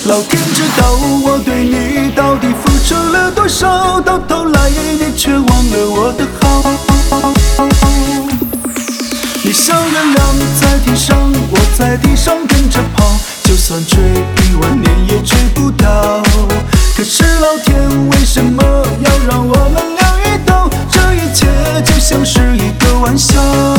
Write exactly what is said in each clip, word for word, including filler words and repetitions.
老天知道我对你到底付出了多少，到头来你却忘了我的好。你想月亮在天上，我在地上跟着跑，就算追一万年也追不到。可是老天为什么要让我们俩遇到？这一切就像是一个玩笑。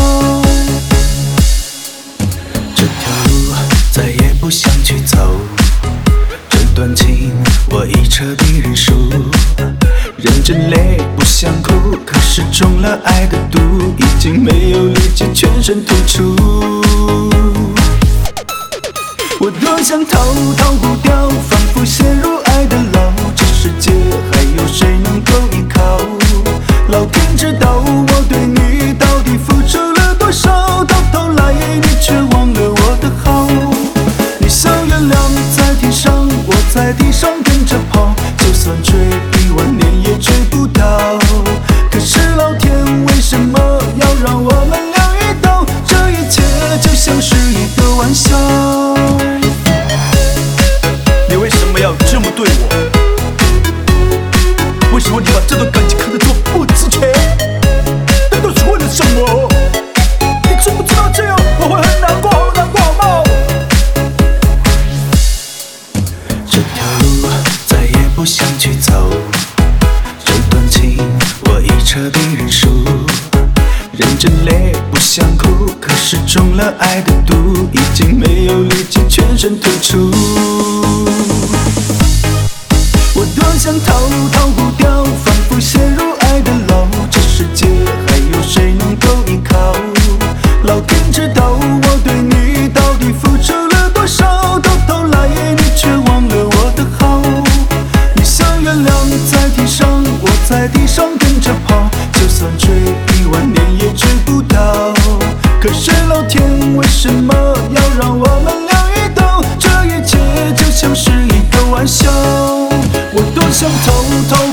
这条路再也不想去走，这段情我已彻底认输。认真泪不想哭，可是中了爱的毒，已经没有力气全身突出。我多想逃逃不掉，仿佛陷入爱的牢，这世界还有谁能够依靠？老天知道我对你到底付出了多少，到头来你却忘了我的好。你像月亮在天上，我在地上跟着跑，就算追一万年也追不到。可是老天为什么要让我们俩遇到？这一切就像是一个玩笑。你为什么要这么对我？为什么你把这段感情看得这么不值钱？难道是为了什么？你知不知道这样我会很难过，好难过，好吗？这条路再也不想去走，这段情我已彻底认输。认真泪不想哭，可是中了爱的毒，已经没有力气全身突出。我多想逃逃不掉，仿佛陷入爱的牢，这世界还有谁能够依靠？老天知道我对你到底付出了多少，到头来你却忘了我的好。你像月亮在天上，我在地上跟着跑，就算追一万年也追不到。可是老天为什么要让我们俩遇到？这一切就像是一个玩笑。我多想偷偷